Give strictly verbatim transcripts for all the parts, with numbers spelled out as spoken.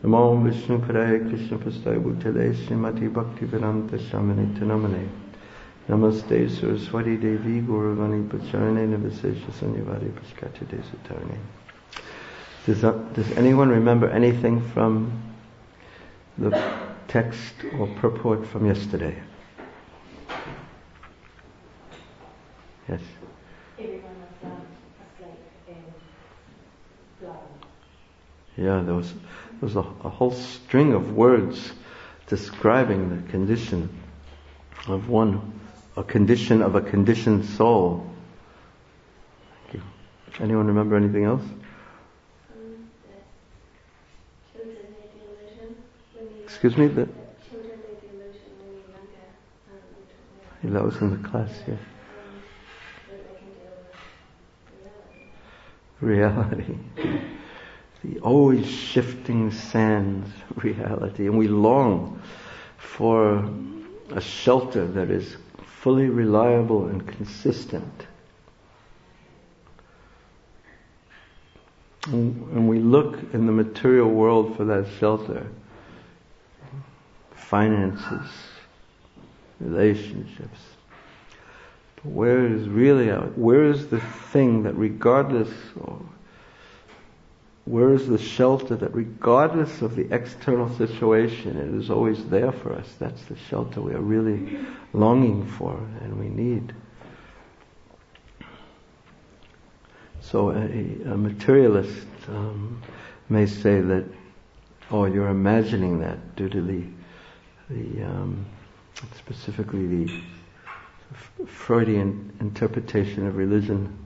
Namo Vishnu Padaya Krishna Prasthaya Bhutale Srimati Bhakti Vedanta Shamanita Namane Namaste Saraswati Devi Guruvani Pacharane Navasesha Sanyavadi Paskati Desatarane. Does, uh, does anyone remember anything from the text or purport from yesterday? Yes? Everyone was um, asleep and blind. Yeah, there was, there was a, a whole string of words describing the condition of one, a condition of a conditioned soul. Thank you. Anyone remember anything else? Um, that children made the illusion when you Excuse me? That, that children made the illusion when you're younger. Um, we talked yeah, about that was in the class, yeah. um, that they can deal with reality. Reality. The always shifting sands reality. And we long for a shelter that is fully reliable and consistent. And we look in the material world for that shelter. Finances, relationships. But where is really, our, where is the thing that regardless of, where is the shelter that regardless of the external situation, it is always there for us? That's the shelter we are really longing for and we need. So a, a materialist um, may say that, oh, you're imagining that due to the, the um, specifically the Freudian interpretation of religion.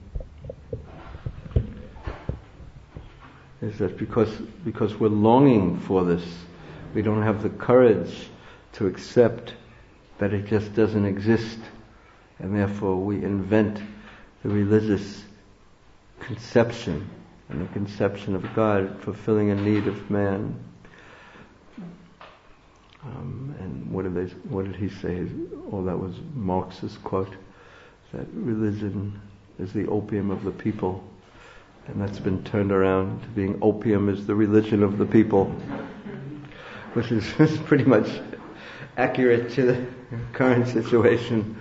Is that because because we're longing for this, we don't have the courage to accept that it just doesn't exist, and therefore we invent the religious conception and the conception of God fulfilling a need of man. Um, and what did they? What did he say? Oh, that was Marx's quote: that religion is the opium of the people. And that's been turned around to being opium is the religion of the people, which is, is pretty much accurate to the current situation.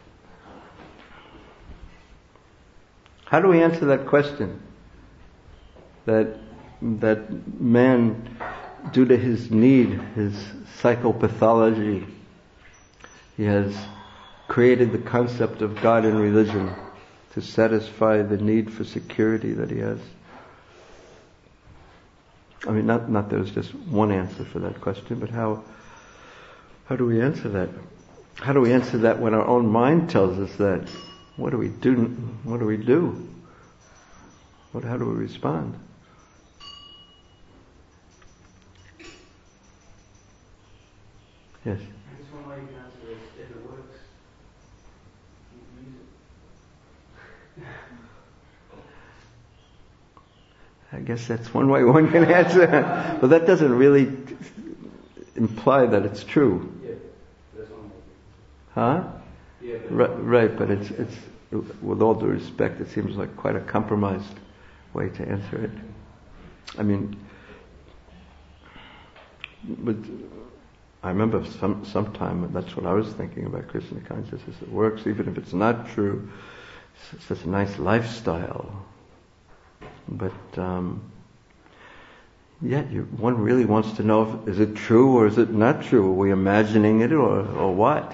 How do we answer that question? That that man, due to his need, his psychopathology, he has created the concept of God in religion to satisfy the need for security that he has. I mean, not not there's just one answer for that question, but how how do we answer that? How do we answer that when our own mind tells us that? What do we do? What do we do? What? How do we respond? Yes. I guess one way you can answer is if it works, you use it. I guess that's one way one can answer. But that doesn't really imply that it's true. Yeah, that's one way. Huh? Yeah, but Right, right, but it's it's with all due respect, it seems like quite a compromised way to answer it. I mean, but I remember some sometime that's what I was thinking about Krishna consciousness. It works even if it's not true. It's such a nice lifestyle. But um, yet, you, one really wants to know: if, is it true or is it not true? Are we imagining it or or what?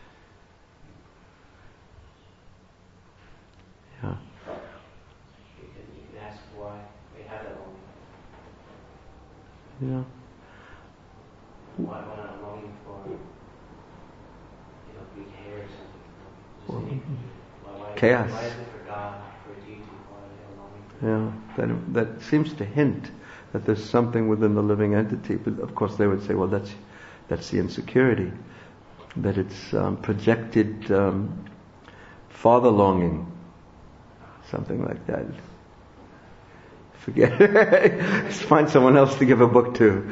Yeah. you can, you can ask why we have that longing. Yeah. Why, why not longing for, you know, big hair or something? Just Well, anything. Why, why, chaos. Why is it for God, for a deity? Why are they longing for Yeah, that that seems to hint that there's something within the living entity. But of course, they would say, well, that's that's the insecurity, that it's um, projected um, father longing, something like that. Forget it. Just find someone else to give a book to.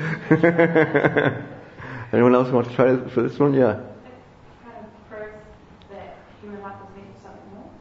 Anyone else want to try it for this one? Yeah. Kind of proof that human life was meant for something more.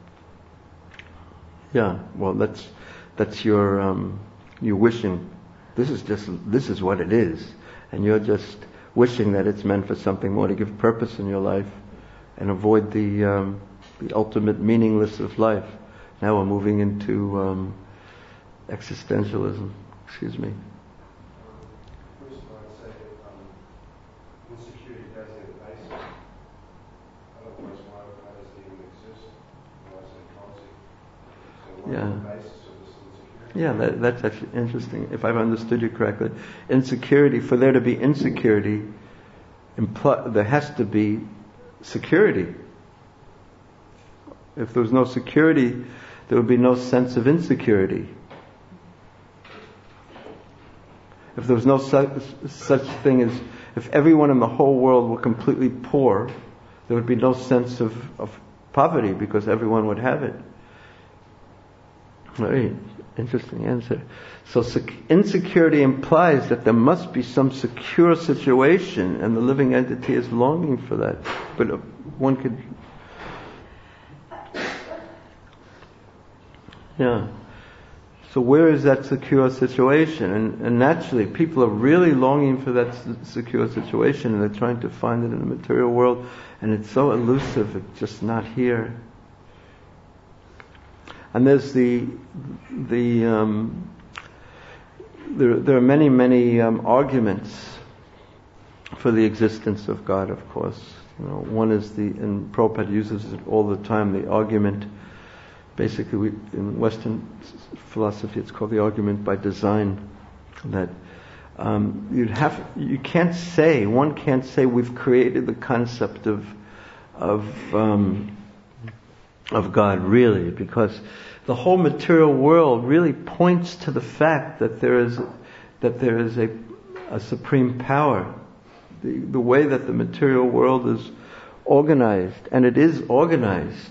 Yeah. Well, that's that's your um, your wishing This is just, this is what it is. And you're just wishing that it's meant for something more, to give purpose in your life and avoid the um, the ultimate meaningless of life. Now we're moving into um, existentialism. Excuse me. First of all, I'd say um, insecurity does have a basis. Otherwise, why, why does it even exist? Why is it policy? So what Yeah. is the basis of this insecurity? Yeah, that, that's actually interesting. If I've understood you correctly, insecurity, for there to be insecurity, impl- there has to be security. If there was no security, there would be no sense of insecurity. If there was no such, such thing as, if everyone in the whole world were completely poor, there would be no sense of, of poverty, because everyone would have it. Very interesting answer. So sec- insecurity implies that there must be some secure situation, and the living entity is longing for that. But uh, one could... Yeah. So where is that secure situation? And, and naturally, people are really longing for that s- secure situation, and they're trying to find it in the material world, and it's so elusive, it's just not here. And there's the the um, there there are many many um, arguments for the existence of God. Of course, you know, one is the, and Prabhupada uses it all the time, the argument. Basically, we, in Western philosophy, it's called the argument by design. That um, you'd have, you can't say, one can't say we've created the concept of of um, of God, really, because the whole material world really points to the fact that there is that there is a, a supreme power. The, the way that the material world is organized, and it is organized.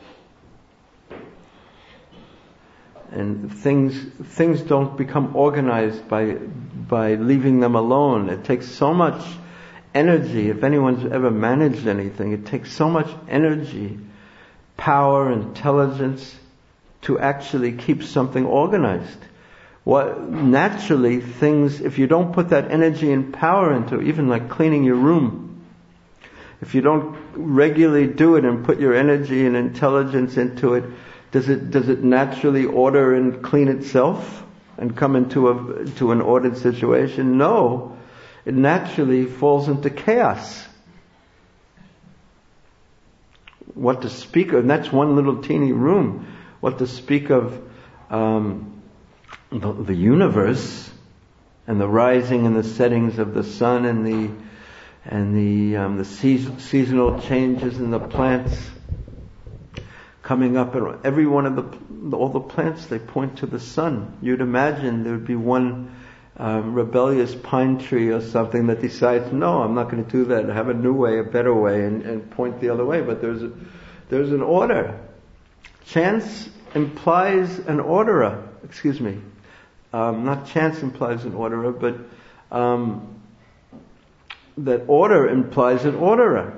And things things don't become organized by by leaving them alone. It takes so much energy. If anyone's ever managed anything, it takes so much energy, power, intelligence to actually keep something organized. What naturally things, if you don't put that energy and power into it, even like cleaning your room, if you don't regularly do it and put your energy and intelligence into it, Does it does it naturally order and clean itself and come into a to an ordered situation? No, it naturally falls into chaos. What to speak of? And that's one little teeny room. What to speak of um, the, the universe and the rising and the settings of the sun and the and the um, the season, seasonal changes in the plants. Coming up, and every one of the, all the plants, they point to the sun. You'd imagine there would be one um, rebellious pine tree or something that decides, no, I'm not going to do that. I have a new way, a better way, and, and point the other way. But there's a, there's an order. Chance implies an orderer. Excuse me. Um, not chance implies an orderer, but um, that order implies an orderer.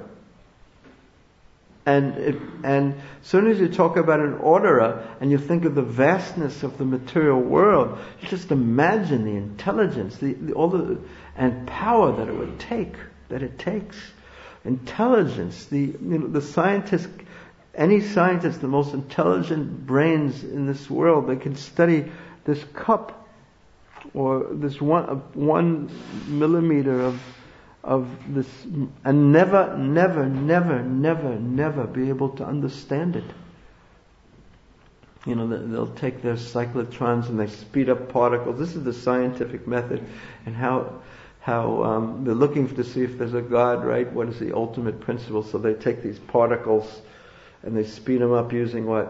And it, and as soon as you talk about an orderer and you think of the vastness of the material world, you just imagine the intelligence, the, the all the and power that it would take, that it takes. Intelligence, the you know the scientist, any scientist, the most intelligent brains in this world, they can study this cup or this one one millimeter of. of this, and never, never, never, never, never be able to understand it. You know, they'll take their cyclotrons and they speed up particles. This is the scientific method, and how how um, they're looking to see if there's a God, right? What is the ultimate principle? So they take these particles and they speed them up using what?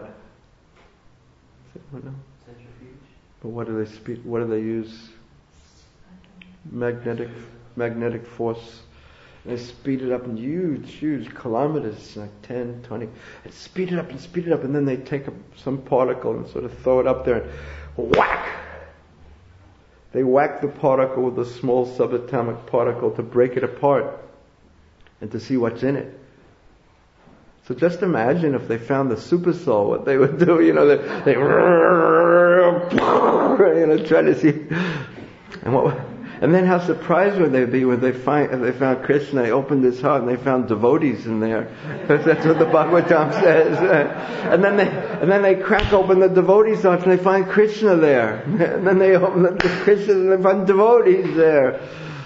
Centrifuge. But what do they speed? What do they use? Magnetic. magnetic force. And they speed it up in huge, huge kilometers, like ten, twenty. And speed it up and speed it up, and then they take a, some particle and sort of throw it up there and whack! They whack the particle with a small subatomic particle to break it apart and to see what's in it. So just imagine if they found the super soul, what they would do, you know, they, they you know, try to see. And what? And then how surprised would they be when they find if they found Krishna? They opened his heart and they found devotees in there, because that's what the Bhagavatam says. And then they and then they crack open the devotees' hearts and they find Krishna there. And then they open the Krishna and they find devotees there.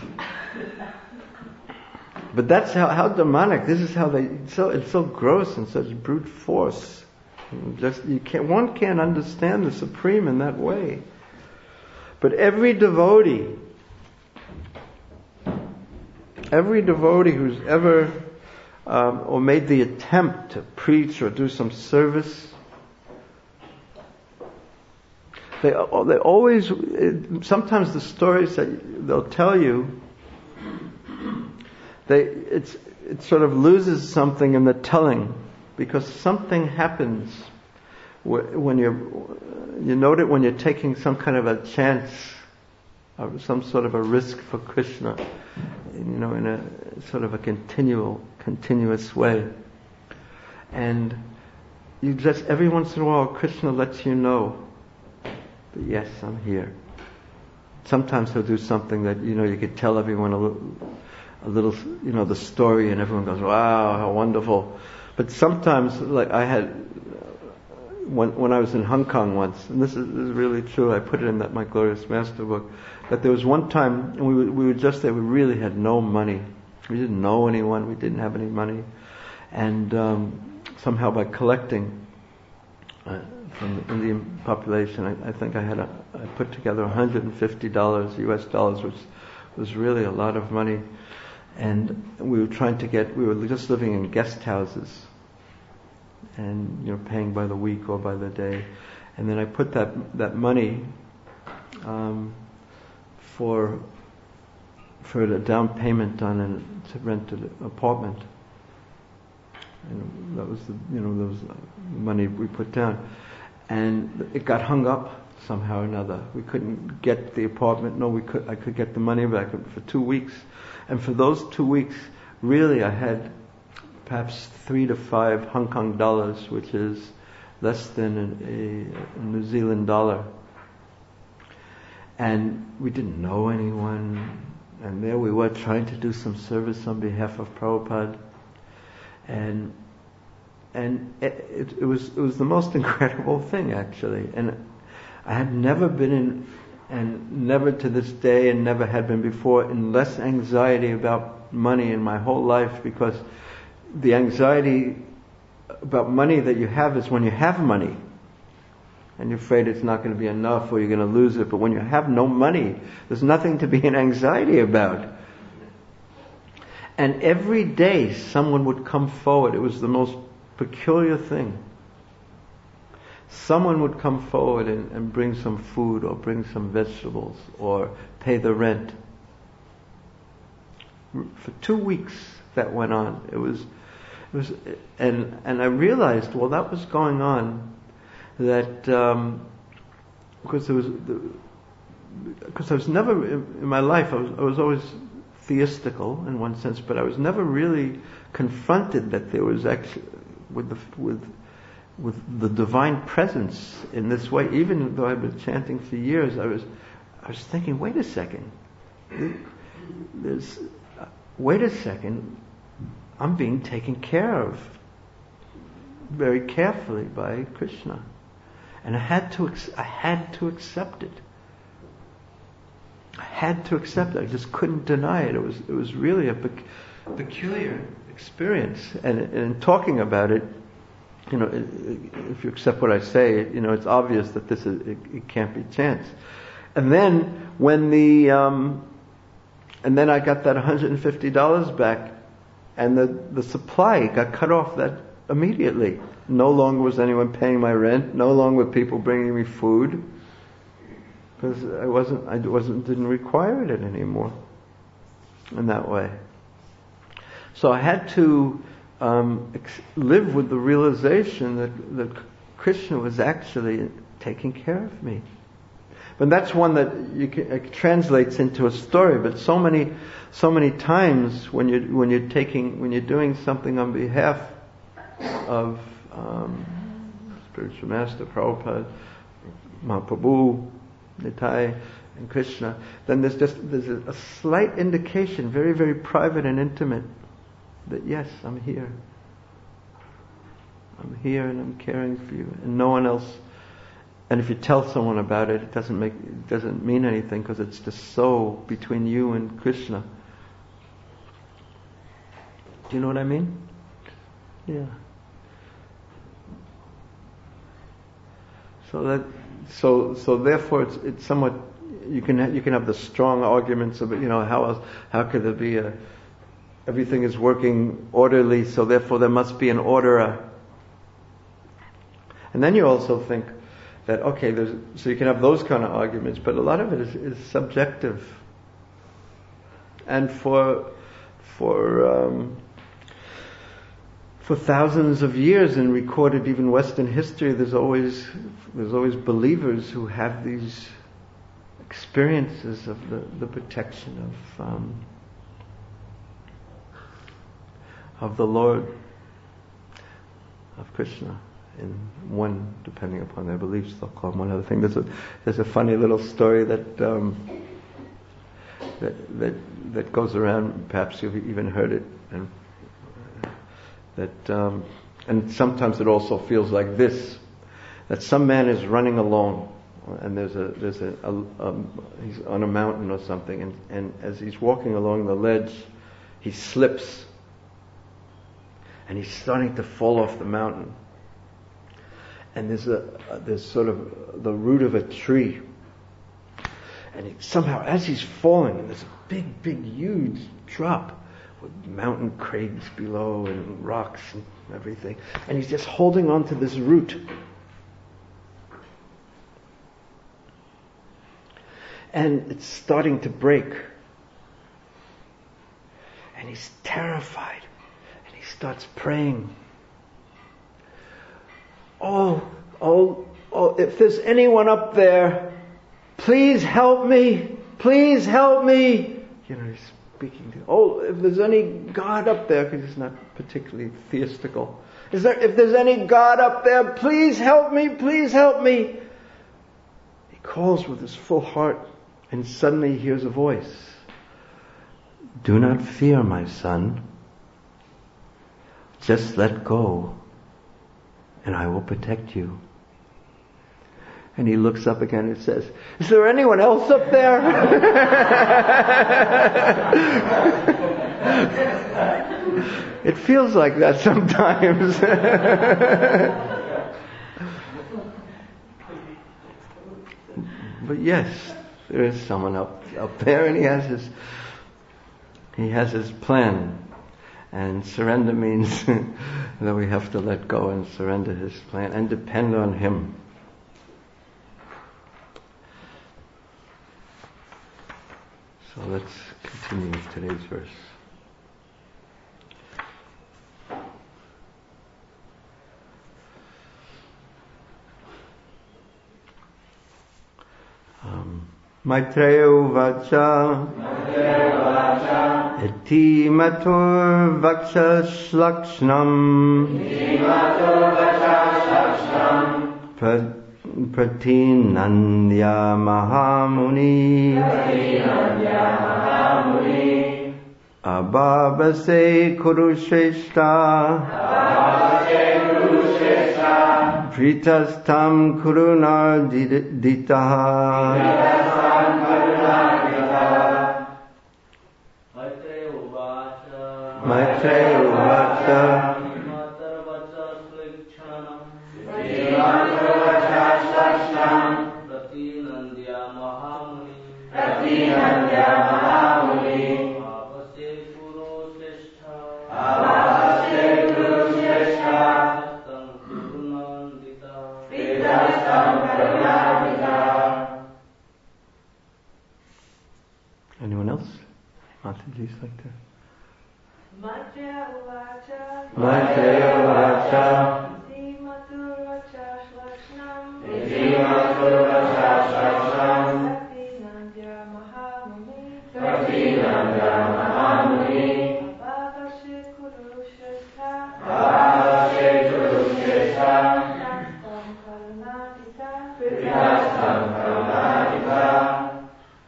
But that's how, how demonic. This is how they. So it's so gross and such brute force. Just you can't. One can't understand the Supreme in that way. But every devotee, every devotee who's ever um, or made the attempt to preach or do some service, they they always. Sometimes the stories that they'll tell you. They, it's, it sort of loses something in the telling, because something happens when you're, you note it when you're taking some kind of a chance, or some sort of a risk for Krishna, you know, in a sort of a continual, continuous way. And you just, every once in a while, Krishna lets you know that yes, I'm here. Sometimes he'll do something that, you know, you could tell everyone a little, a little, you know, the story, and everyone goes, wow, how wonderful. But sometimes, like I had, when when I was in Hong Kong once, and this is, this is really true, I put it in that My Glorious Master book, that there was one time, and we were, we were just there, we really had no money. We didn't know anyone, we didn't have any money. And um, somehow by collecting uh, from the Indian population, I, I think I had a, I put together one hundred fifty dollars, U S dollars, which was really a lot of money. And we were trying to get, we were just living in guest houses and, you know, paying by the week or by the day. And then I put that, that money, um, for, for a down payment on an, to rent an apartment. And that was the, you know, that was the money we put down. And it got hung up somehow or another. We couldn't get the apartment. No, we could, I could get the money back for two weeks. And for those two weeks, really I had perhaps three to five Hong Kong dollars, which is less than a, a New Zealand dollar. And we didn't know anyone. And there we were trying to do some service on behalf of Prabhupada. And and it, it, it was it was the most incredible thing, actually. And I had never been in, and never to this day, and never had been before, in less anxiety about money in my whole life, because the anxiety about money that you have is when you have money and you're afraid it's not going to be enough or you're going to lose it. But when you have no money, there's nothing to be in anxiety about. And every day someone would come forward. It was the most peculiar thing. Someone would come forward and, and bring some food or bring some vegetables or pay the rent. For two weeks that went on. It was, it was, and and I realized, well, that was going on, that um, because there was, because I was never in my life. I was I was always theistical in one sense, but I was never really confronted that there was actually with the with. with the divine presence in this way. Even though I've been chanting for years, I was I was thinking, wait a second, there's, uh, wait a second, I'm being taken care of very carefully by Krishna, and I had to I had to accept it. I had to accept it. I just couldn't deny it. It was it was really a bec- peculiar experience, and, and in talking about it, you know, if you accept what I say, you know, it's obvious that this is, it, it can't be chance. And then when the, um, and then I got that one hundred fifty dollars back, and the, the supply got cut off that immediately. No longer was anyone paying my rent. No longer were people bringing me food, because I wasn't, I wasn't, didn't require it anymore in that way. So I had to Um, ex- live with the realization that, that Krishna was actually taking care of me. But that's one that you can, it translates into a story. But so many, so many times when you when you're taking when you're doing something on behalf of um, Spiritual Master Prabhupada, Mahaprabhu, Nitai, and Krishna, then there's just there's a, a slight indication, very, very private and intimate, that yes, I'm here. I'm here and I'm caring for you, and no one else. And if you tell someone about it, it doesn't make it doesn't mean anything, because it's just so between you and Krishna. Do you know what I mean? Yeah. So that so so therefore it's it's somewhat, you can ha- you can have the strong arguments of it, you know, how else how could there be a everything is working orderly, so therefore there must be an orderer. And then you also think that, okay, there's, so you can have those kind of arguments, but a lot of it is, is subjective. And for for um, for thousands of years in recorded even Western history, there's always there's always believers who have these experiences of the, the protection of um, of the Lord, of Krishna. In one, depending upon their beliefs, they'll call him one other thing. There's a there's a funny little story that um, that that that goes around. Perhaps you've even heard it, and that um, and sometimes it also feels like this: that some man is running alone, and there's a there's a, a um, he's on a mountain or something, and and as he's walking along the ledge, he slips, and he's starting to fall off the mountain. And there's a there's sort of the root of a tree, and he, somehow as he's falling, and there's a big, big, huge drop with mountain crags below and rocks and everything, and he's just holding on to this root. And it's starting to break, and he's terrified, and he starts praying. Oh, oh, oh, if there's anyone up there, please help me, please help me. You know, he's speaking to, oh, if there's any God up there, because he's not particularly theistical. Is there, if there's any God up there, please help me, please help me. He calls with his full heart, and suddenly he hears a voice. Do not fear, my son. Just let go, and I will protect you. And he looks up again and says, is there anyone else up there? It feels like that sometimes. But yes, there is someone up up there, and he has his he has his plan. And surrender means that we have to let go and surrender his plan and depend on him. So let's continue with today's verse. Um, Maitreya uvacha eti matur vaksha shlakshnam pratinandya mahamuni abhavase kurushreshta pritastam kurunarditaha. Maitreya uvacha Anyone else? Mataji's like that. Maitreya uvacha Maitreya uvacha iti matur vacha shlakshnam iti matur vacha shlakshnam pratinandya mahamuni pratinandya mahamuni abhavase kurushrestha abhavase kurushrestha pritastam karunadita pritastam karunadita.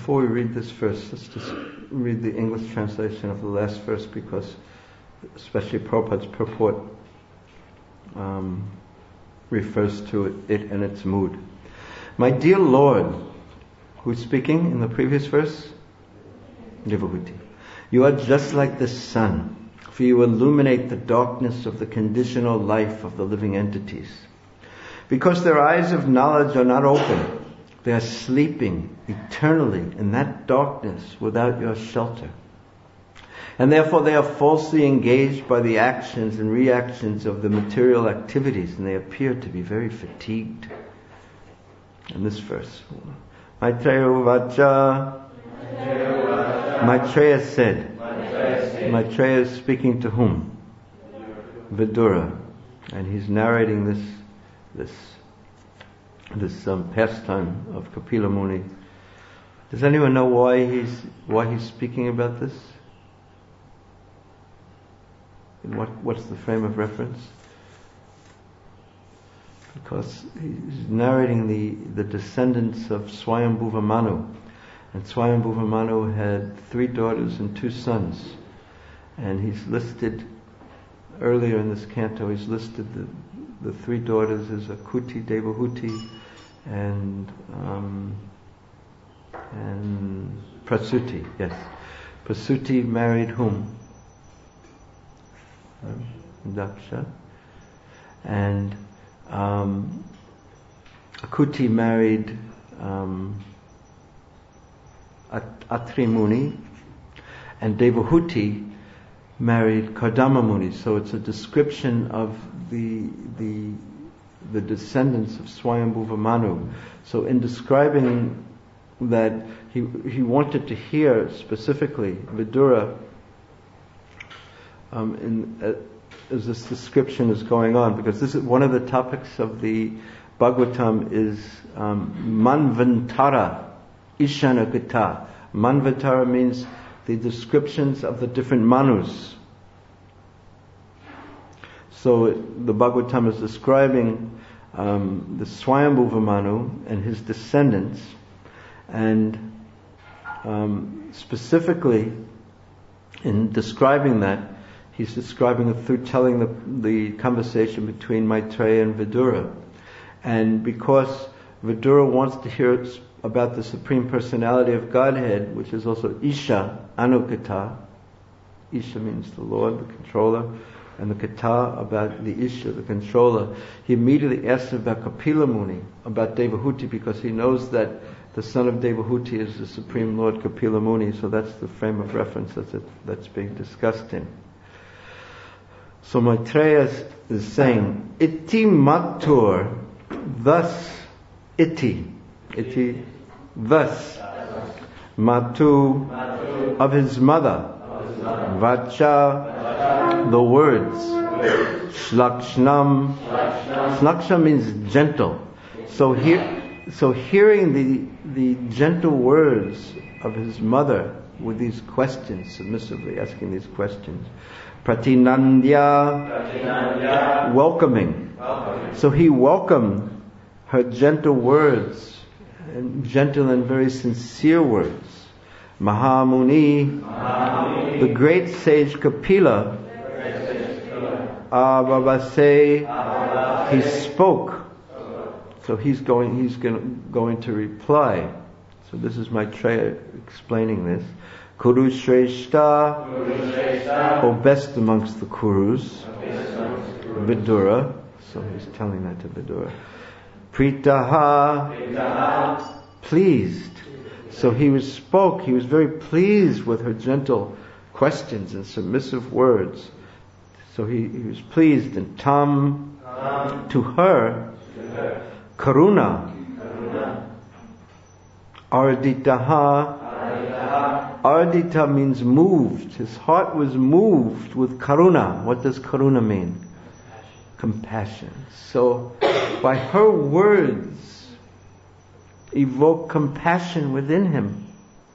before we read this verse, let's just read the English translation of the last verse, because especially Prabhupada's purport um, refers to it, it and its mood. My dear Lord, who's speaking in the previous verse? Devahuti. You are just like the sun, for you illuminate the darkness of the conditional life of the living entities. Because their eyes of knowledge are not open, they are sleeping eternally in that darkness without your shelter. And therefore they are falsely engaged by the actions and reactions of the material activities, and they appear to be very fatigued. In this verse, Maitreya Vacha, Maitreya said, Maitreya is speaking to whom? Vidura. And he's narrating this this this um, pastime of Kapila Muni. Does anyone know why he's why he's speaking about this? And what what's the frame of reference? Because he's narrating the, the descendants of Swayambhuva Manu. And Swayambhuva Manu had three daughters and two sons. And he's listed, earlier in this canto, he's listed the, the three daughters as Akuti, Devahuti, and um, and Prasuti, yes. Prasuti married whom? Um, Daksha. And um, Akuti married um, At- Atri Muni, and Devahuti married Kardama Muni. So it's a description of the the the descendants of Swayambhuva Manu. So in describing that, he he wanted to hear specifically Vidura um, in uh, as this description is going on, because this is one of the topics of the Bhagavatam is um, Manvantara Ishana Gita. Manvantara means the descriptions of the different Manus. So the Bhagavatam is describing um, the Swayambhuva Manu and his descendants, and um, specifically in describing that, he's describing it through telling the, the conversation between Maitreya and Vidura. And because Vidura wants to hear about the Supreme Personality of Godhead, which is also Isha, Anukata. Isha means the Lord, the controller, and the Kata about the Isha, the controller. He immediately asks about Kapila Muni, about Devahuti, because he knows that the son of Devahuti is the Supreme Lord Kapila Muni, so that's the frame of reference that's, it, that's being discussed in. So Maitreya is saying, Iti matur, thus, iti, iti, thus, matu, of his mother, vacha, the words, shlakshnam, shlakshnam means gentle. So here, so hearing the the gentle words of his mother with these questions, submissively asking these questions, pratinandya, pratinandya. Welcoming. welcoming. So he welcomed her gentle words, and gentle and very sincere words. Mahamuni, Mahamuni. The great sage Kapila, Avavase, he spoke. So he's going. He's going, going to reply. So this is Maitreya explaining this. Kuru Shrestha, O best amongst the Kurus, Vidura. So he's telling that to Vidura. Pritaha, pleased. So he was spoke. He was very pleased with her gentle questions and submissive words. So he, he was pleased. And tam, to her, karuna, arditaha. Ardita means moved. His heart was moved with karuna. What does karuna mean? Compassion. So by her words evoke compassion within him.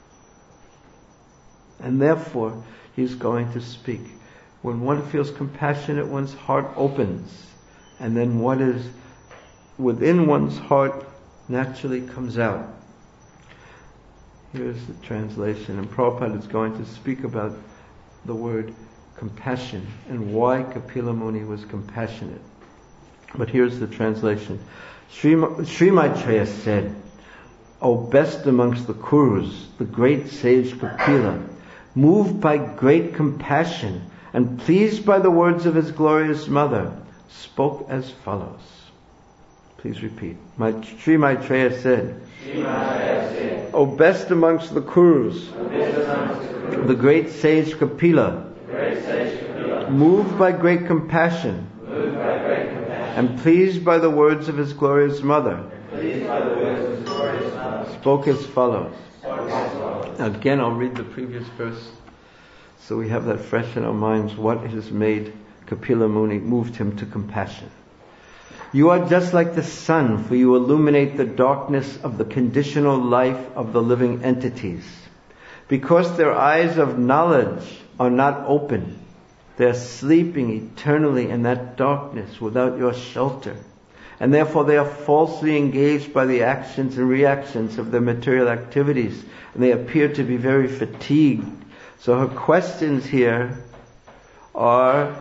And therefore he's going to speak. When one feels compassionate, one's heart opens. And then what is within one's heart naturally comes out. Here's the translation. And Prabhupada is going to speak about the word compassion and why Kapila Muni was compassionate. But here's the translation. Sri, Sri Maitreya said, O best amongst the Kurus, the great sage Kapila, moved by great compassion and pleased by the words of his glorious mother, spoke as follows. Please repeat. My, Sri Maitreya said, Sri Maitreya said, O best amongst the Kurus, the, the great sage Kapila, great sage Kapila, moved by great compassion, moved by great compassion and pleased by the words of his glorious mother, pleased by the words of his glorious mother, spoke as follows. Spoke as follows. Again, I'll read the previous verse so we have that fresh in our minds. What has made Kapila Muni, moved him to compassion? You are just like the sun, for you illuminate the darkness of the conditional life of the living entities. Because their eyes of knowledge are not open, they are sleeping eternally in that darkness without your shelter. And therefore they are falsely engaged by the actions and reactions of their material activities. And they appear to be very fatigued. So her questions here are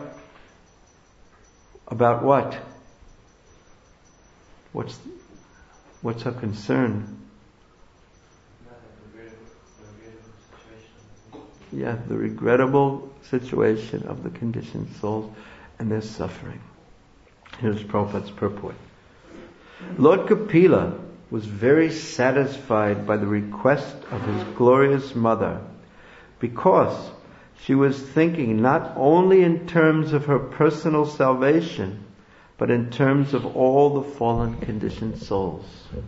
about what? What's, what's her concern? Yeah, the regrettable situation of the conditioned souls and their suffering. Here's Prabhupada's purport. Lord Kapila was very satisfied by the request of his glorious mother because she was thinking not only in terms of her personal salvation, but in terms of all the fallen conditioned souls.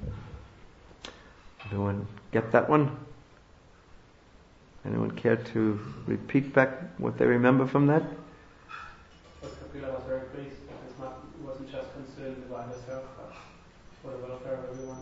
Everyone get that one? Anyone care to repeat back what they remember from that? But Kapila was very pleased that his mother wasn't just concerned about herself, but for the welfare of everyone.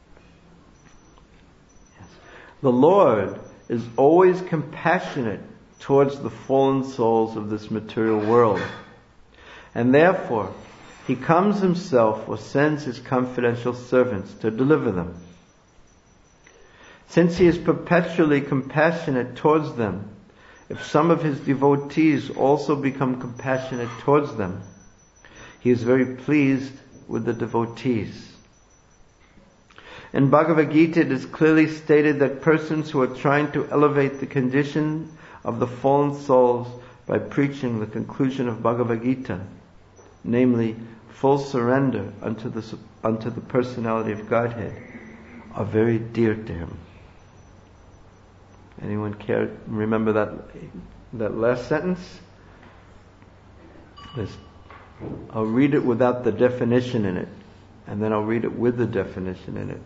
Yes. The Lord is always compassionate towards the fallen souls of this material world. And therefore, He comes Himself or sends His confidential servants to deliver them. Since He is perpetually compassionate towards them, if some of His devotees also become compassionate towards them, He is very pleased with the devotees. In Bhagavad Gita it is clearly stated that persons who are trying to elevate the condition of the fallen souls by preaching the conclusion of Bhagavad Gita, namely full surrender unto the, unto the personality of Godhead, are very dear to Him. Anyone care remember that that last sentence? There's, I'll read it without the definition in it, and then I'll read it with the definition in it.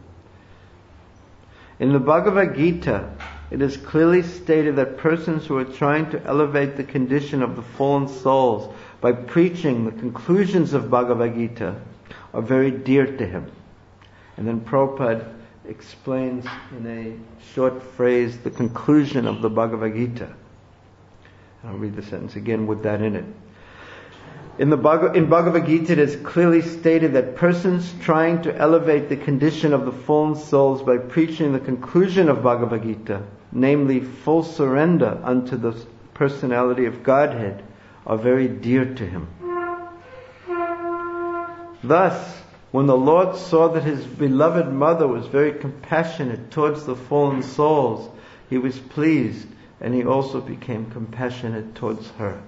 In the Bhagavad Gita, it is clearly stated that persons who are trying to elevate the condition of the fallen souls by preaching the conclusions of Bhagavad Gita are very dear to Him. And then Prabhupada explains in a short phrase the conclusion of the Bhagavad Gita. I'll read the sentence again with that in it. In the Bhagavad, in Bhagavad Gita it is clearly stated that persons trying to elevate the condition of the fallen souls by preaching the conclusion of Bhagavad Gita, namely full surrender unto the personality of Godhead, are very dear to Him. Thus, when the Lord saw that His beloved mother was very compassionate towards the fallen souls, He was pleased, and He also became compassionate towards her.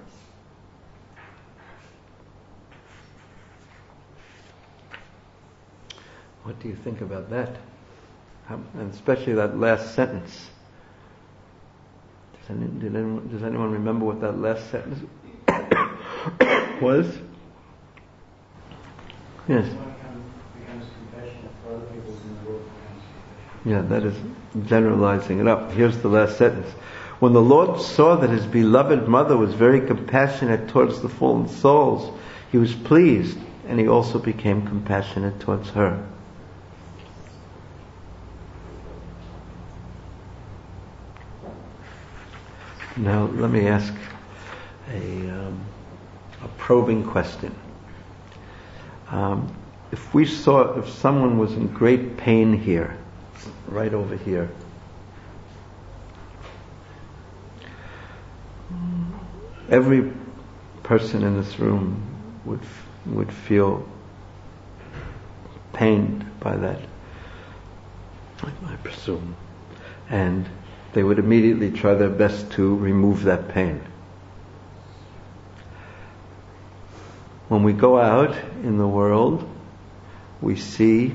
What do you think about that? How, and especially that last sentence. Does, any, did anyone, does anyone remember what that last sentence was? Yes. Yeah, that is generalizing it up. Here's the last sentence. When the Lord saw that His beloved mother was very compassionate towards the fallen souls, He was pleased, and He also became compassionate towards her. Now, let me ask a, um, a probing question. Um, if we saw, if someone was in great pain here, right over here, every person in this room would would feel pained by that, I presume, and they would immediately try their best to remove that pain. When we go out in the world, we see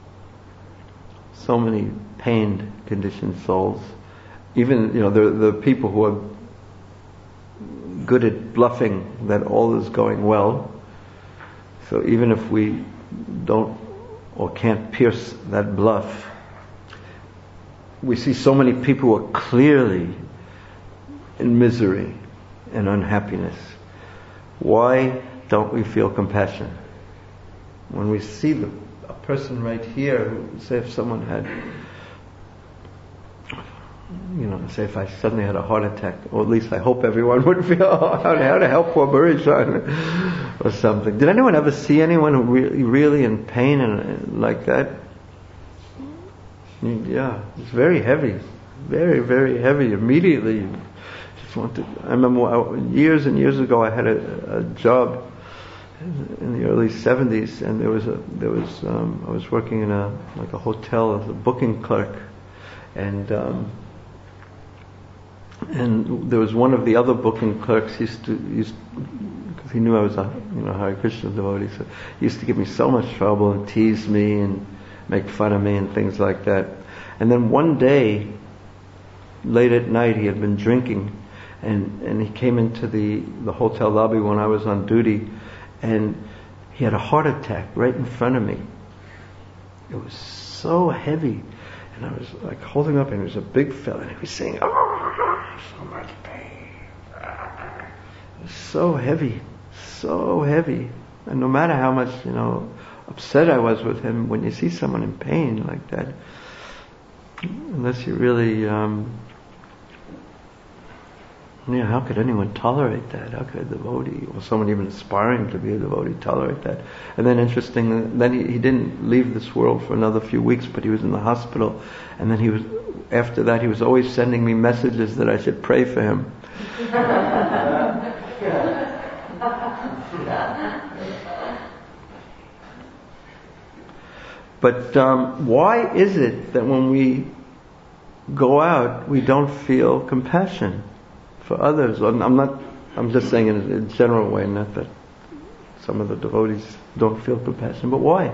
so many pained, conditioned souls. Even, you know, the the people who are good at bluffing that all is going well. So even if we don't or can't pierce that bluff, we see so many people who are clearly in misery and unhappiness. Why don't we feel compassion? When we see the, a person right here, who, say if someone had, you know, say if I suddenly had a heart attack, or at least I hope everyone would feel, oh, how, to, how to help poor Barishan, or something. Did anyone ever see anyone who really, really in pain and, and like that? Yeah, it's very heavy, very, very heavy. Immediately, you just want to. I remember years and years ago, I had a, a job in the early seventies, and there was a there was um, I was working in a like a hotel as a booking clerk, and um, and there was one of the other booking clerks used to used because he knew I was a you know Hare Krishna devotee, so he used to give me so much trouble and tease me and make fun of me and things like that. And then one day, late at night, he had been drinking, and and he came into the the hotel lobby when I was on duty. And he had a heart attack right in front of me. It was so heavy. And I was like holding up, and he was a big fella, and he was saying, oh, so much pain. It was so heavy, so heavy. And no matter how much, you know, upset I was with him, when you see someone in pain like that, unless you really... Um, Yeah, how could anyone tolerate that? How could a devotee, or someone even aspiring to be a devotee, tolerate that? And then interesting, then he, he didn't leave this world for another few weeks, but he was in the hospital. And then he was, after that, he was always sending me messages that I should pray for him. But um, why is it that when we go out, we don't feel compassion for others? I'm not, I'm just saying in a general way, not that some of the devotees don't feel compassion, but why?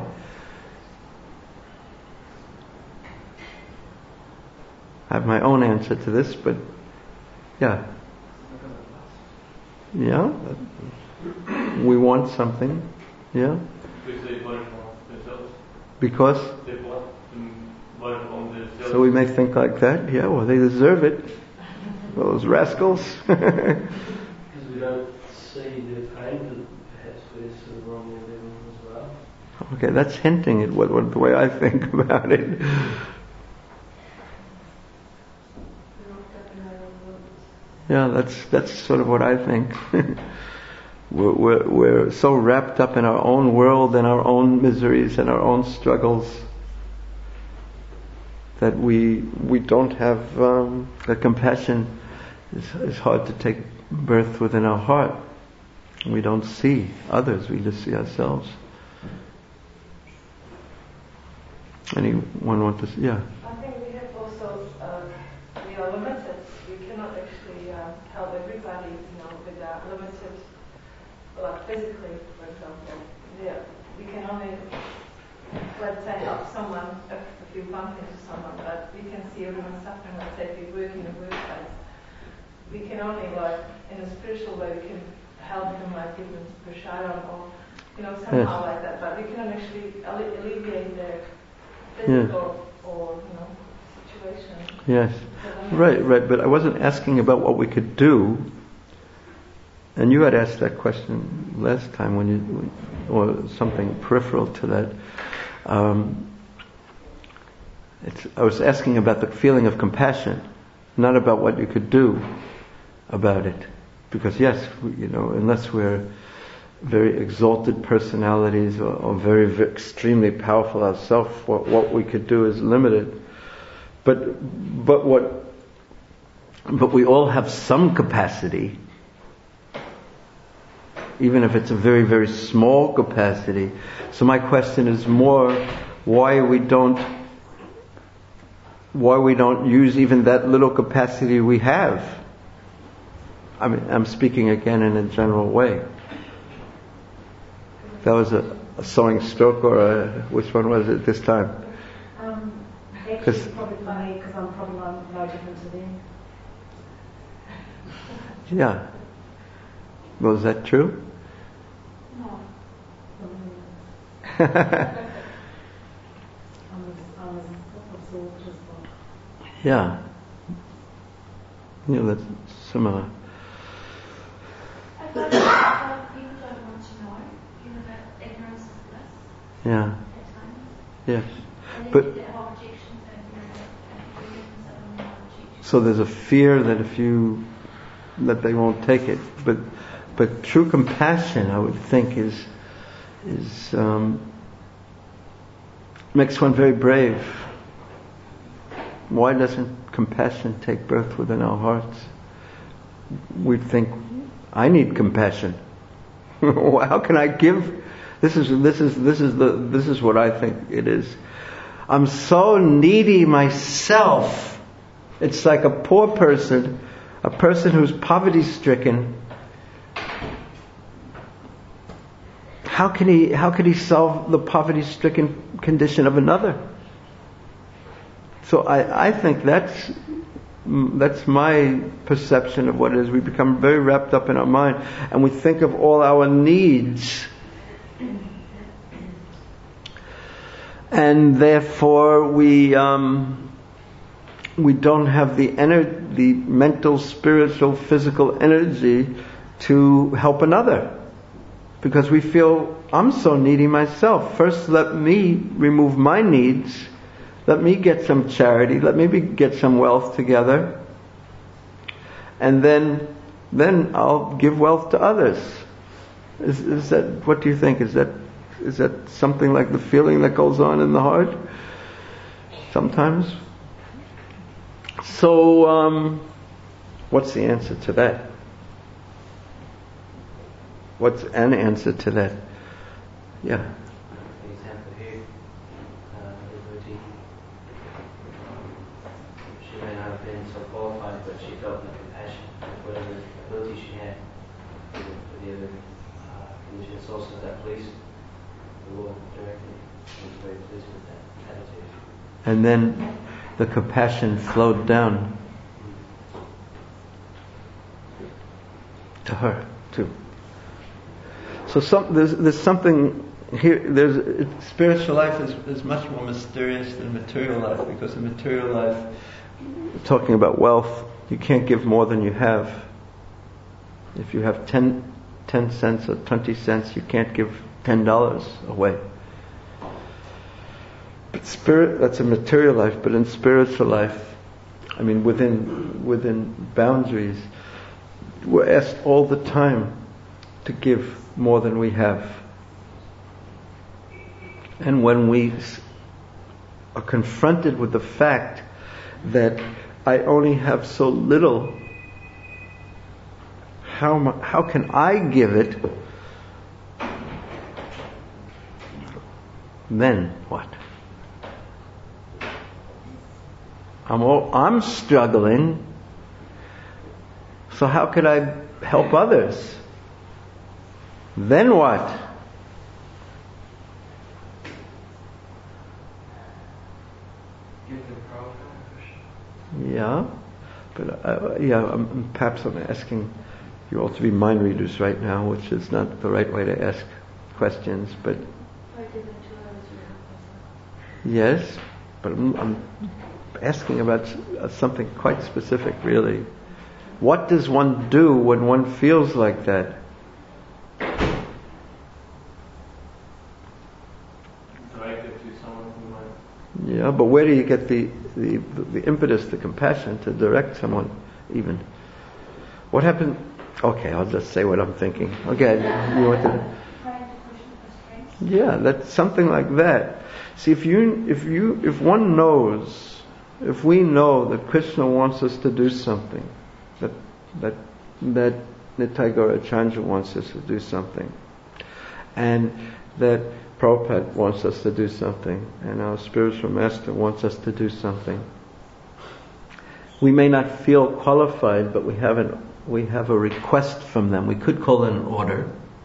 I have my own answer to this, but yeah. Yeah? We want something, yeah? Because? So we may think like that, yeah, well they deserve it. Those rascals. Because we don't see the pain that perhaps we're sort of wrongly living as well. Okay, that's hinting at what, what the way I think about it. Yeah, that's that's sort of what I think. we're, we're we're so wrapped up in our own world and our own miseries and our own struggles that we we don't have um, the compassion. It's, it's hard to take birth within our heart. We don't see others, we just see ourselves. Anyone want to see? Yeah. I think we have also, uh, we are limited. We cannot actually uh, help everybody, you know, with our limited, like physically, for example. Yeah, we can only, let's say, help someone if, if you bump into someone, but we can see everyone suffering. Let's say if you work in a workplace. We can only, like, in a spiritual way, we can help them, like, give them prasadam or, you know, somehow yes. like that. But we cannot actually alle- alleviate their physical yes. or, you know, situation. Yes, right, right. But I wasn't asking about what we could do. And you had asked that question last time when you, or something peripheral to that. Um, it's, I was asking about the feeling of compassion, not about what you could do about it. Because yes, we, you know, unless we're very exalted personalities or, or very, very extremely powerful ourselves, what, what we could do is limited. But but what but we all have some capacity even if it's a very, very small capacity. So my question is more why we don't why we don't use even that little capacity we have. I mean, I'm speaking again in a general way. That was a, a sewing stroke, or a, which one was it this time? Um, actually, it's probably for me because I'm probably no, no different to them. Yeah. Was that true? No. Yeah. I'm as, I'm as absorbed as well. Yeah, that's similar. I find that people don't want to know, you know, that ignorance is bliss Yeah. at times. Yes. And then But you have objections and you know, and people get themselves in objections. so there's a fear that if you that they won't take it, but but true compassion, I would think, is is um, makes one very brave. Why doesn't compassion take birth within our hearts? We think, I need compassion. How can I give? This is this is this is the this is what I think it is. I'm so needy myself. It's like a poor person, a person who's poverty-stricken. How can he how can he solve the poverty-stricken condition of another? So I, I think that's that's my perception of what it is. We become very wrapped up in our mind, and we think of all our needs, and therefore we um, we don't have the ener- the mental, spiritual, physical energy to help another, because we feel, I'm so needy myself. First, let me remove my needs. Let me get some charity. Let me be, get some wealth together, and then, then I'll give wealth to others. Is, is that, what do you think? Is that, is that something like the feeling that goes on in the heart? Sometimes. So, um, what's the answer to that? What's an answer to that? Yeah. For example, here, uh, the devotee, she may not have been so qualified, but she felt the compassion with whatever ability she had for the, for the other uh, indigenous sources that pleased the Lord directly. She was very pleased with that attitude. And then the compassion flowed down to her too. So some, there's, there's something here. There's it, spiritual life is, is much more mysterious than material life, because in material life, talking about wealth, you can't give more than you have. If you have ten, ten cents or twenty cents, you can't give ten dollars away. But spirit, that's a material life. But in spiritual life, I mean, within within boundaries, we're asked all the time to give more than we have. And when we are confronted with the fact that I only have so little, how how can I give it? Then what? I'm all, I'm struggling. So how could I help others? Then what? Give them profit. Yeah, but uh, yeah, um, perhaps I'm asking you all to be mind readers right now, which is not the right way to ask questions. But Or give them to others who help us. yes, but I'm, I'm asking about uh, something quite specific, really. What does one do when one feels like that? Direct it to someone who might. Yeah, but where do you get the, the, the, the impetus, the compassion to direct someone even? What happened? Okay, I'll just say what I'm thinking. Okay, you want to? Yeah, that's something like that. See, if you, if you, if one knows, if we know that Krishna wants us to do something, that that that Nitai Gaurachandra wants us to do something, and that Prabhupada wants us to do something, and our spiritual master wants us to do something. We may not feel qualified, but we have an we have a request from them. We could call it an order,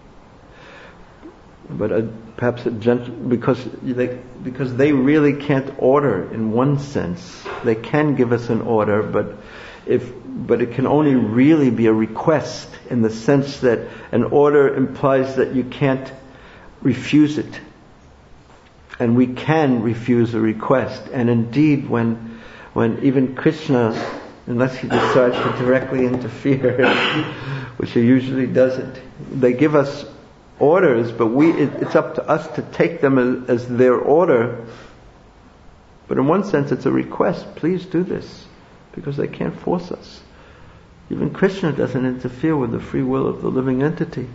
but a, perhaps a gentle, because they because they really can't order in one sense. They can give us an order, but if but it can only really be a request in the sense that an order implies that you can't refuse it, and we can refuse a request. And indeed, when when even Krishna, unless he decides to directly interfere, which he usually doesn't, they give us orders, but we it, it's up to us to take them as, as their order. But in one sense, it's a request. Please do this, because they can't force us. Even Krishna doesn't interfere with the free will of the living entity.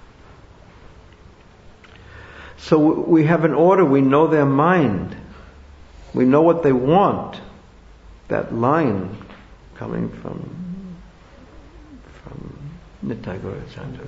So we have an order. We know their mind. We know what they want. That line coming from from Nitai Gaurachandra.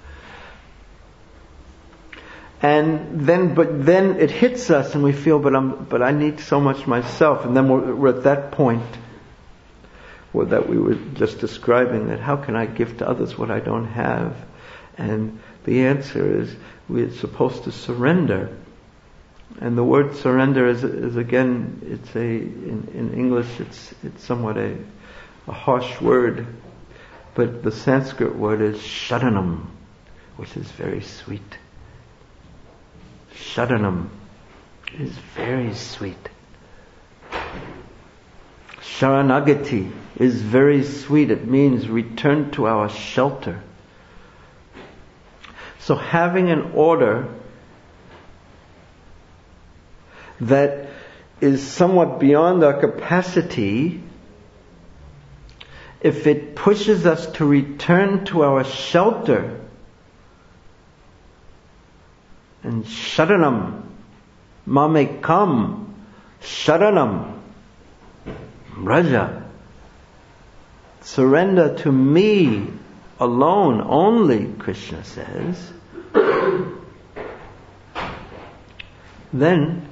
And then, but then it hits us, and we feel, but I'm, but I need so much myself. And then we're, we're at that point, or that we were just describing, that how can I give to others what I don't have? And the answer is, we're supposed to surrender. And the word surrender is, is again, it's a in, in English, it's it's somewhat a, a harsh word, but the Sanskrit word is sharanam, which is very sweet. Sharanam is very sweet. Sharanagati is very sweet. It means return to our shelter. So having an order that is somewhat beyond our capacity, if it pushes us to return to our shelter, and sharanam, mamekam, sharanam, Raja, surrender to me alone, only, Krishna says, then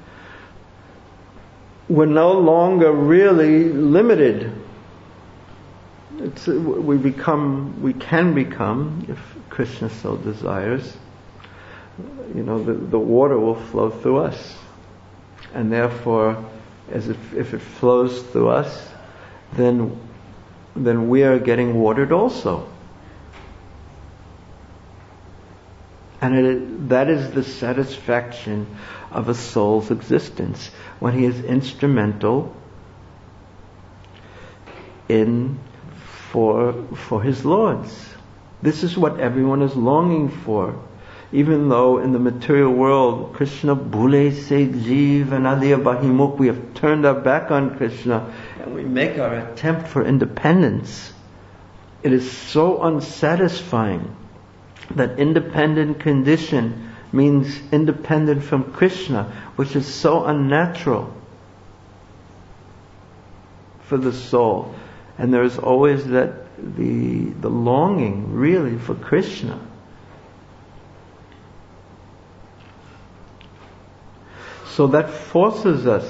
we're no longer really limited. It's, we become, we can become, if Krishna so desires, you know, the, the water will flow through us. And therefore, as if, if it flows through us, then, then we are getting watered also. And it, that is the satisfaction of a soul's existence, when he is instrumental in for for his lords. This is what everyone is longing for. Even though in the material world, Krishna bhule se jeev anadiya bahimuk, we have turned our back on Krishna and we make our attempt for independence. It is so unsatisfying. That independent condition means independent from Krishna, which is so unnatural for the soul. And there is always that the the longing really for Krishna. So that forces us,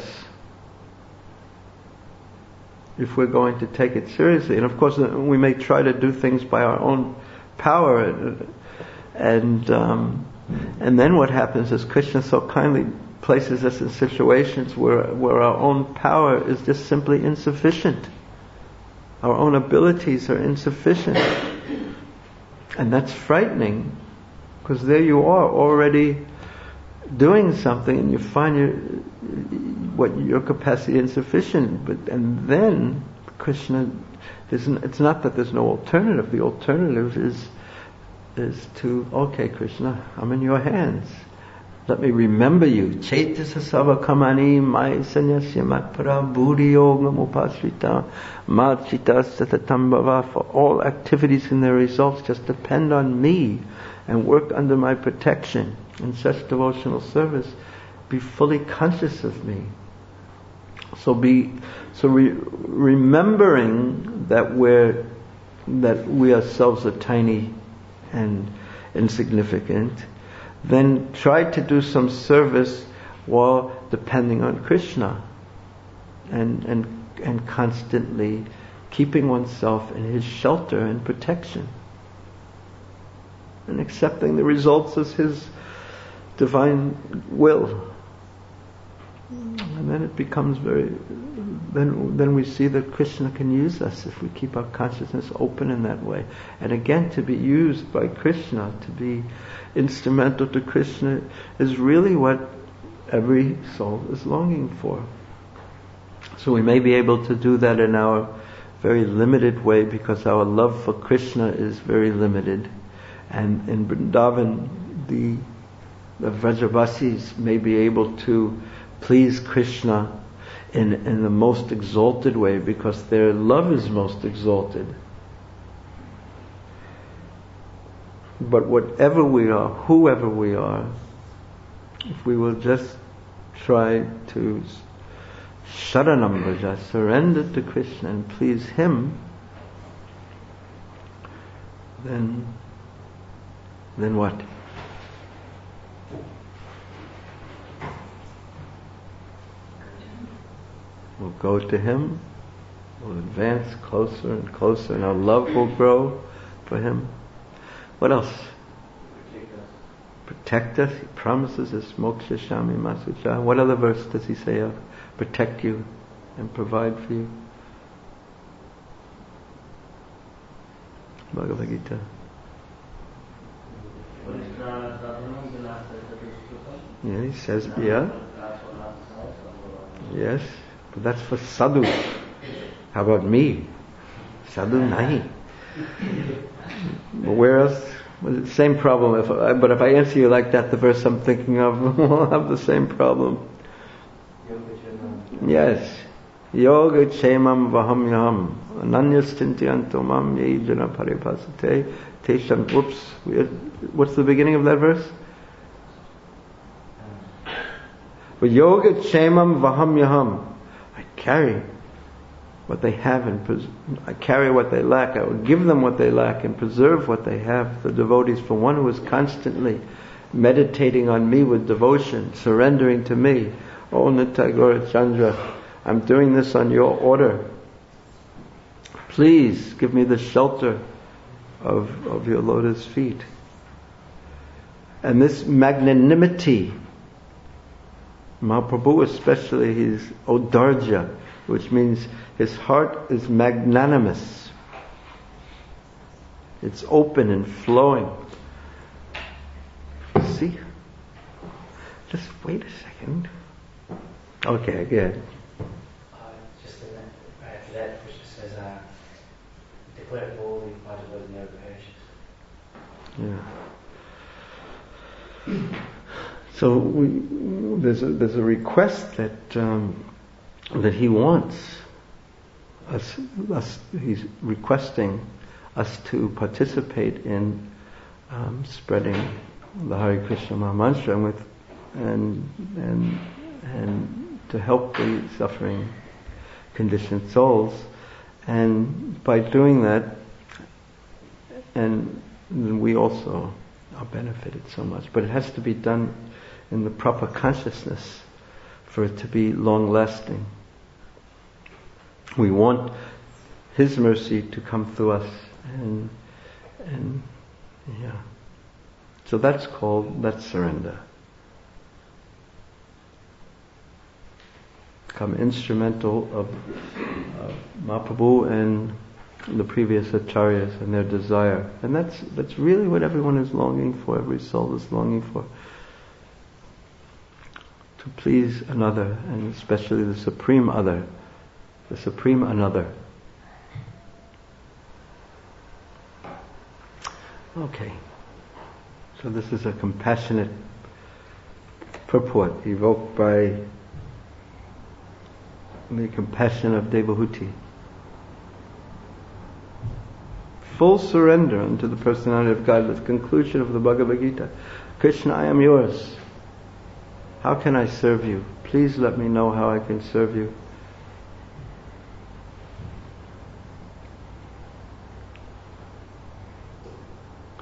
if we're going to take it seriously. And of course, we may try to do things by our own power, and um, and then what happens is Krishna so kindly places us in situations where where our own power is just simply insufficient. Our own abilities are insufficient, and that's frightening, because there you are already doing something, and you find your what your capacity insufficient. But and then Krishna, it's not that there's no alternative. The alternative is is to, okay, Krishna, I'm in your hands. Let me remember you. Chaitasa sava kamani mai sanyasya matpara buddhi yogam upasrita malchita satatam bhava. For all activities and their results just depend on me and work under my protection. In such devotional service, be fully conscious of me. So be, so re, remembering that we're that we ourselves are tiny and insignificant, then try to do some service while depending on Krishna and and and constantly keeping oneself in his shelter and protection and accepting the results as his divine will. And then it becomes very, then then we see that Krishna can use us if we keep our consciousness open in that way. And again, to be used by Krishna, to be instrumental to Krishna, is really what every soul is longing for. So we may be able to do that in our very limited way because our love for Krishna is very limited. And in Vrindavan, the, the Vrajavasis may be able to please Krishna in, in the most exalted way because their love is most exalted. But whatever we are, whoever we are, if we will just try to Sharanam Vraja, surrender to Krishna and please him, then then what? We'll go to him, we'll advance closer and closer, and our love will grow for him. What else? Protect us. Protect us. He promises us moksha shami masucha. What other verse does he say of protect you and provide for you? Bhagavad Gita. Yeah, he says, yeah. Yes, but that's for sadhu. How about me? Sadhu nahi. But where else? Well, the same problem. If I, but if I answer you like that, the verse I'm thinking of will have the same problem. Yes. Yoga chemam vaham yam ananyas tintiyanto mam yejana paripasate tesham. Whoops. What's the beginning of that verse? But yoga chemam vaham yaham. I carry what they have and pres- I carry what they lack. I will give them what they lack and preserve what they have. The devotees, for one who is constantly meditating on me with devotion, surrendering to me. Oh Nitai Gaura Chandra, I'm doing this on your order. Please give me the shelter of, of your lotus feet. And this magnanimity, Mahaprabhu especially, his Odarja, which means his heart is magnanimous. It's open and flowing. See? Just wait a second. Okay, again. Uh, just in that, after that, Krishna says, uh, declare it boldly, my devotee never perishes. Yeah. So we, there's a, there's a request that um, that he wants us, us. He's requesting us to participate in um, spreading the Hare Krishna Mahamantra with and and and to help the suffering conditioned souls, and by doing that, and we also are benefited so much. But it has to be done in the proper consciousness for it to be long-lasting. We want His mercy to come through us, and and yeah. So that's called that's surrender. Become instrumental of uh, Mahaprabhu and the previous acharyas and their desire, and that's that's really what everyone is longing for. Every soul is longing for, to please another, and especially the supreme other, the supreme another. Okay, so this is a compassionate purport evoked by the compassion of Devahuti. Full surrender unto the personality of God. The conclusion of the Bhagavad Gita. Krishna, I am yours. How can I serve you? Please let me know how I can serve you.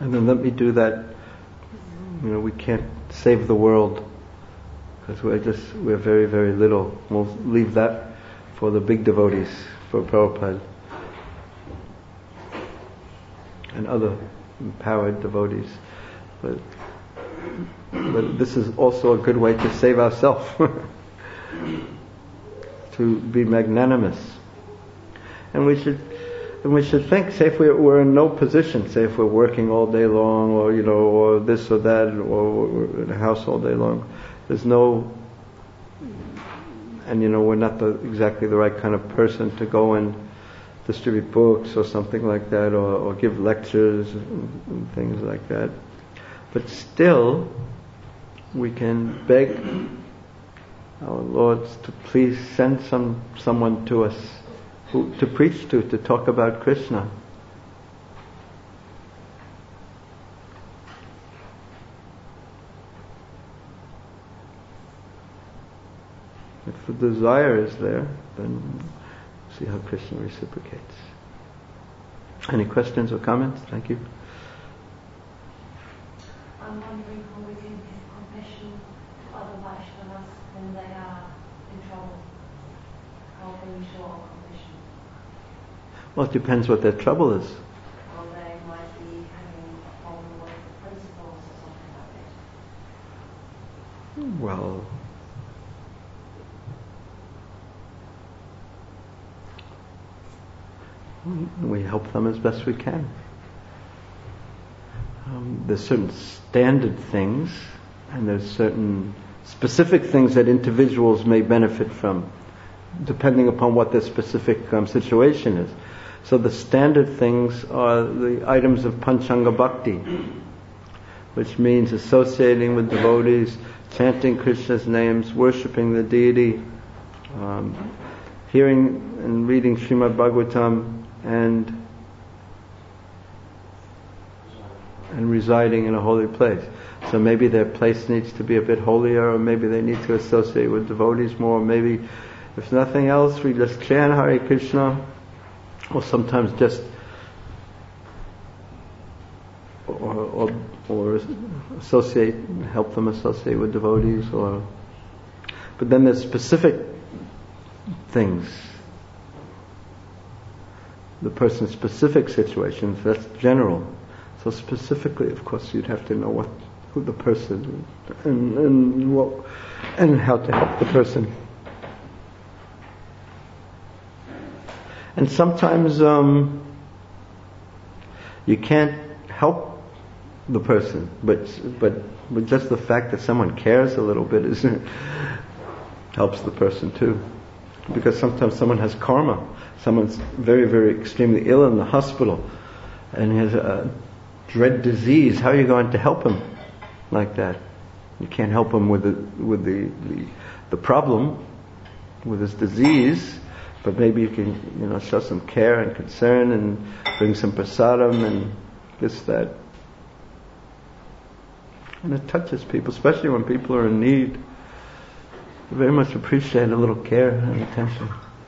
And then let me do that. You know, we can't save the world because we're just, we're very, very little. We'll leave that for the big devotees, for Prabhupada and other empowered devotees. But, but this is also a good way to save ourselves. To be magnanimous. And we should and we should think, say if we're, we're in no position, say if we're working all day long, or you know, or this or that, or we're in a house all day long, there's no, and you know, we're not the, exactly the right kind of person to go and distribute books or something like that, or, or give lectures and, and things like that. But still, we can beg our Lords to please send some someone to us who, to preach to, to talk about Krishna. If the desire is there, then see how Krishna reciprocates. Any questions or comments? Thank you. I'm wondering how we can give compassion to other Vaishnavas when they are in trouble. How can we show our compassion? Well, it depends what their trouble is. Or they might be having a problem with the principles or something like that. Well, we help them as best we can. Um, there's certain standard things, and there's certain specific things that individuals may benefit from, depending upon what their specific um, situation is. So the standard things are the items of Panchanga Bhakti, which means associating with devotees, chanting Krishna's names, worshipping the deity, um, hearing and reading Srimad Bhagavatam, and and residing in a holy place. So maybe their place needs to be a bit holier, or maybe they need to associate with devotees more. Maybe, if nothing else, we just chant Hare Krishna, or sometimes just or, or, or associate, help them associate with devotees. Or, but then there's specific things, the person's specific situations. That's general. So specifically, of course, you'd have to know what, who the person is, and and what, and how to help the person. And sometimes um, you can't help the person, but but but just the fact that someone cares a little bit is helps the person too, because sometimes someone has karma. Someone's very very extremely ill in the hospital, and has a dread disease. How are you going to help him like that? You can't help him with the with the the, the problem, with his disease. But maybe you can, you know, show some care and concern and bring some prasadam and this, that. And it touches people, especially when people are in need. I very much appreciate a little care and attention.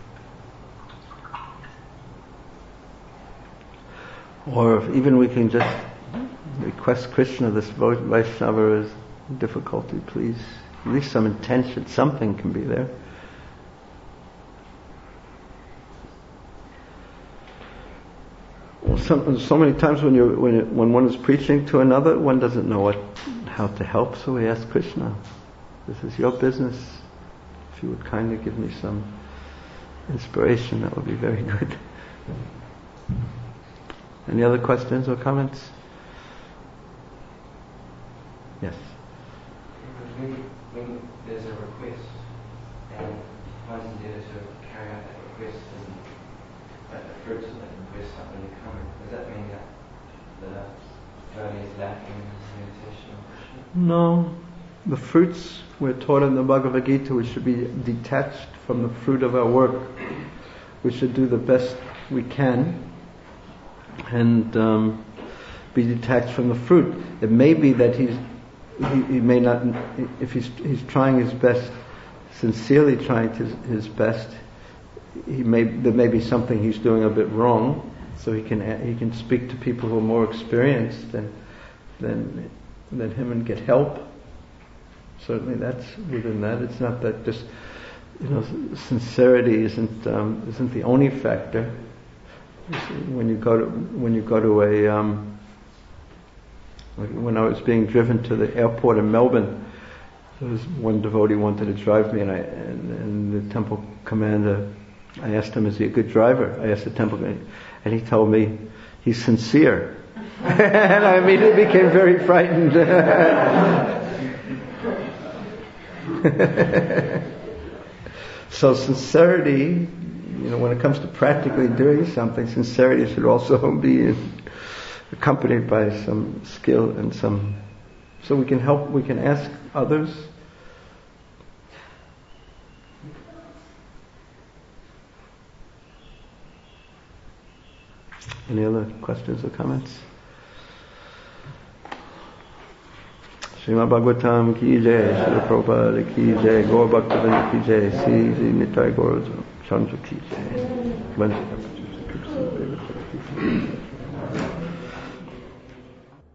Or if even we can just request Krishna, this Vaishnava is in difficulty, please. At least some intention, something can be there. So, so many times when you when it, when one is preaching to another, one doesn't know what how to help. So we ask Krishna, "This is your business. If you would kindly give me some inspiration, that would be very good." Any other questions or comments? Yes. When, when there's a request and one's endeavour to carry out that request and that the fruits of that request aren't really coming, does that mean that the devotee is lacking in meditation or Krishna? No. The fruits we're taught in the Bhagavad Gita, we should be detached from the fruit of our work. We should do the best we can and um, be detached from the fruit. It may be that he's he, he may not, if he's he's trying his best, sincerely trying his, his best, he may there may be something he's doing a bit wrong, so he can he can speak to people who are more experienced than than than him and get help. Certainly, that's within that. It's not that just, you know, sincerity isn't um, isn't the only factor. When you go to when you go to a um, when I was being driven to the airport in Melbourne, there was one devotee wanted to drive me, and I and, and the temple commander, I asked him, "Is he a good driver?" I asked the temple commander, and he told me he's sincere, and I immediately became very frightened. So sincerity, you know, when it comes to practically doing something, sincerity should also be accompanied by some skill and some, so we can help, we can ask others. Any other questions or comments? Srimad Bhagavatam ki jai, Srila Prabhupada ki jai, Gaur Bhaktivinoda ki jai, Sri Sri Nitai Gaur Chandra ki jai.